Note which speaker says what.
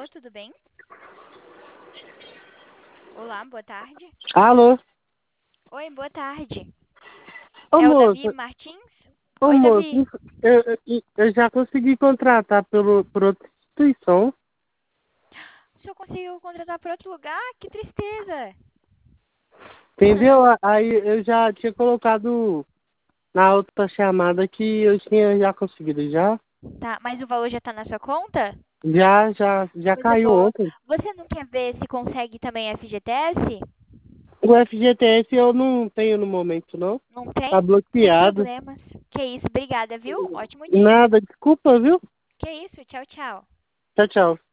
Speaker 1: tudo bem? Olá, boa tarde.
Speaker 2: Alô?
Speaker 1: Oi, boa tarde.
Speaker 2: Ô,
Speaker 1: É o Davi
Speaker 2: moça,
Speaker 1: Martins?
Speaker 2: ô,
Speaker 1: Oi,
Speaker 2: moça,
Speaker 1: Davi.
Speaker 2: eu já consegui contratar por outra instituição,
Speaker 1: O senhor conseguiu contratar por outro lugar? Que tristeza.
Speaker 2: entendeu? Aí eu já tinha colocado na outra chamada que eu tinha já conseguido, já.
Speaker 1: Tá, mas o valor já tá na sua conta?
Speaker 2: Já
Speaker 1: Coisa
Speaker 2: caiu
Speaker 1: boa.
Speaker 2: ontem.
Speaker 1: Você não quer ver se consegue também FGTS?
Speaker 2: O FGTS eu não tenho no momento, não.
Speaker 1: Não
Speaker 2: Tá
Speaker 1: tem? Sem
Speaker 2: bloqueado.
Speaker 1: problemas. Que isso, obrigada, viu? Ótimo dia.
Speaker 2: Nada, desculpa, viu?
Speaker 1: Que isso, tchau, tchau.
Speaker 2: Tchau, tchau.